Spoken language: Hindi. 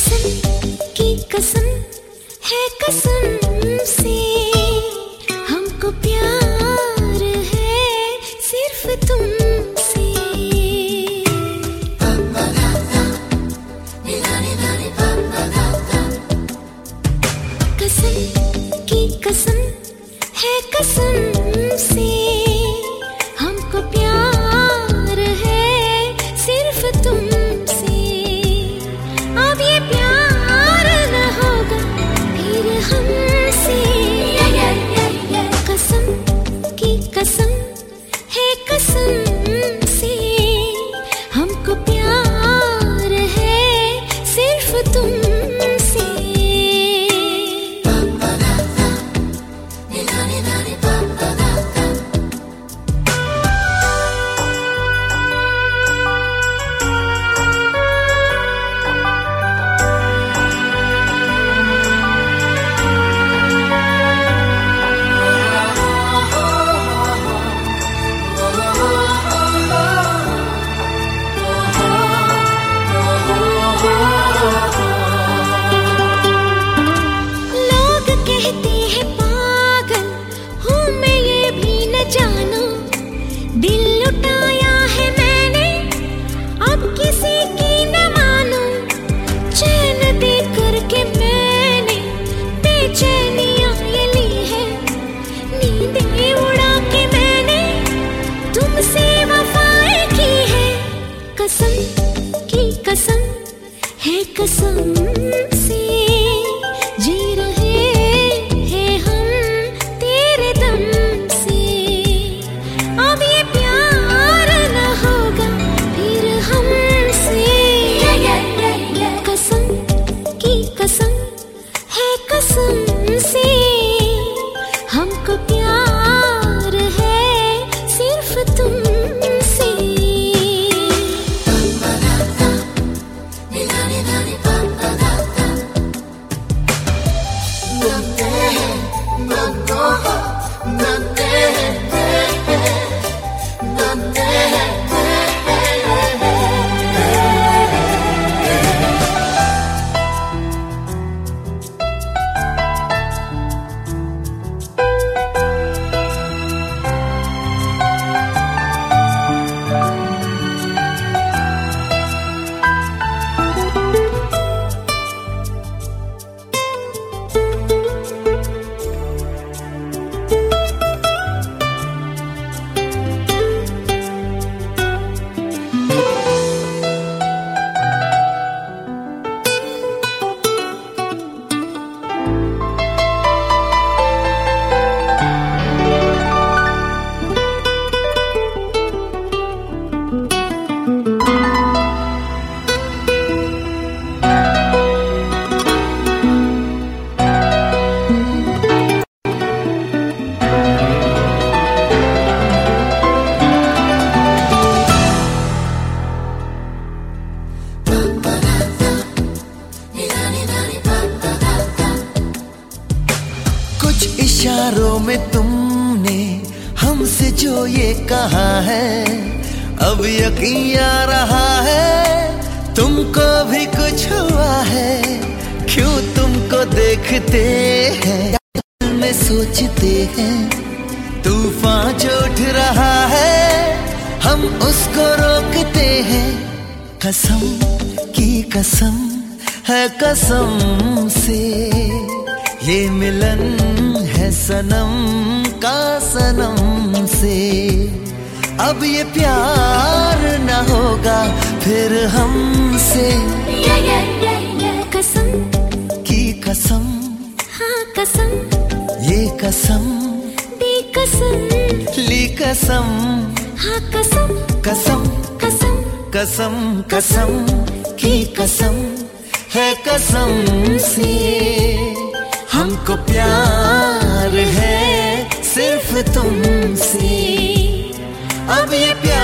कसम की कसम है कसम से, हमको प्यार है सिर्फ तुमसे। कसम की कसम है कसम से, हमको प्यार है सिर्फ तुमसे। अब ये प्यार न होगा फिर हमसे। कसम की कसम है कसम से, हमको प्यार है सिर्फ तुमसे। दिल लुटाया है मैंने, अब किसी की न मानूं। चैन दे करके मैंने बेचैनियां ये ली है, नींदें उड़ा के मैंने तुमसे वफाएं की है। कसम की कसम है कसम से, जी रहे हैं हम तेरे दम से। अब ये प्यार न होगा फिर हमसे। कसम की कसम है कसम से, हमको प्यार है सिर्फ तुमसे। इशारों में तुमने हमसे जो ये कहा है, अब यकीन आ रहा है तुमको भी कुछ हुआ है। क्यों तुमको देखते हैं दिल में सोचते हैं, तूफान जो उठ रहा है हम उसको रोकते हैं। कसम की कसम है कसम से, ये मिलन है सनम का सनम से। अब ये प्यार न होगा फिर हमसे। कसम की कसम, हाँ कसम, ये कसम दी कसम, ली कसम, हाँ कसम, कसम कसम, कसम कसम की कसम है कसम से, हमको प्यार है सिर्फ तुमसे। अब ये प्यार